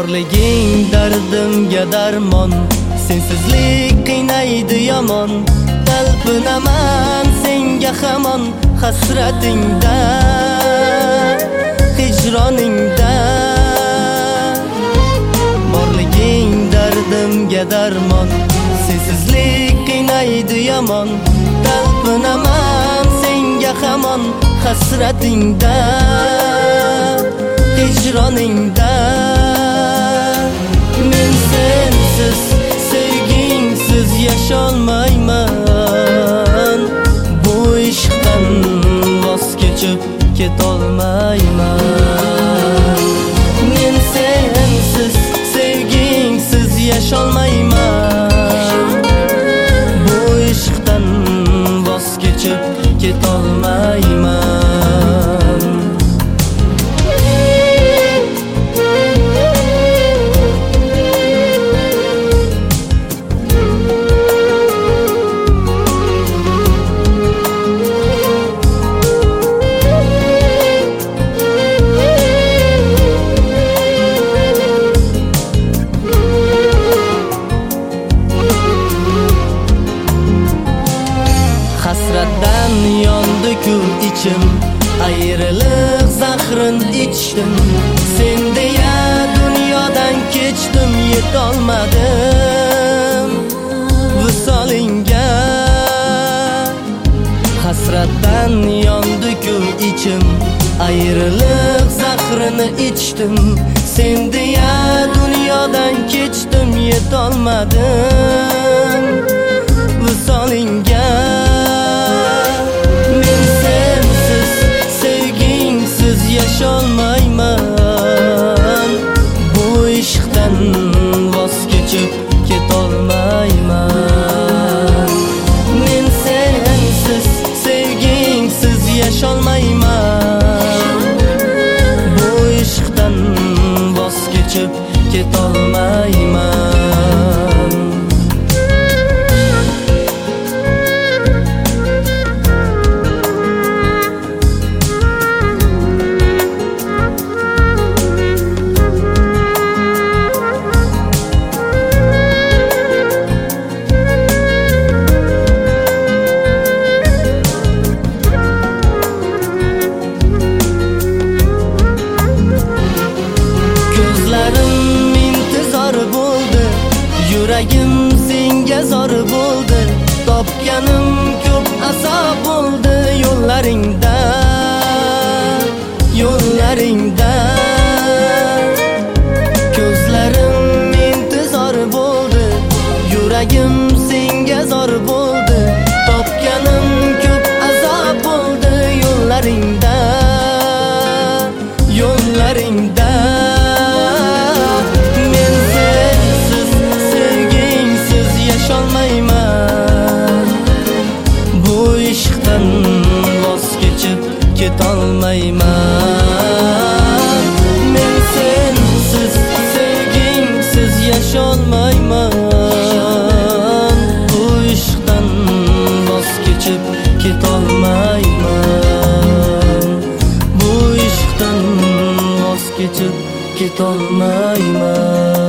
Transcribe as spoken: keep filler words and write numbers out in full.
Borliging dardimga darmon, sensizlik qiynaydi yomon. Talpinaman senga hamon, hasratingda, hijroningda. Borliging dardimga darmon, sensizlik qiynaydi yomon. Talpinaman senga hamon, hasratingda, hijroningda. Men sensiz, sevgingsiz yasholmayman. Bu ishqdan voz kechib ketolmayman. Men sensiz, sevgingsiz yasholmayman. Bu ishqdan voz kechib ketolmayman. Hasratdan yondi-ku ichim, ayriliq zahrin ichdim. Sen deya dunyodan kechdim, yetolmadim visolingga. Hasratdan yondi-ku ichim, ayriliq zahrini ichdim. Sen deya dunyodan kechdim, yetolmadim visolingga. Yasholmayman. Bu ishqdan voz kechib ketolmayman. Men sensiz, sevgingsiz yasholmayman. Bu ishqdan voz kechib ketolmayman. Yuragim senga zor bo'ldi, topganim ko'p azob bo'ldi. Yo'llaringda, yo'llaringda ko'zlarim intizor bo'ldi. Yuragim senga zor bo'ldi, topganim ko'p azob bo'ldi. Yo'llaringda, yo'llaringda. Bu ishqdan voz kechib ketolmayman. Men sensiz, sevgingsiz yasholmayman. Bu ishqdan voz kechib ketolmayman. Bu ishqdan voz kechib ketolmayman.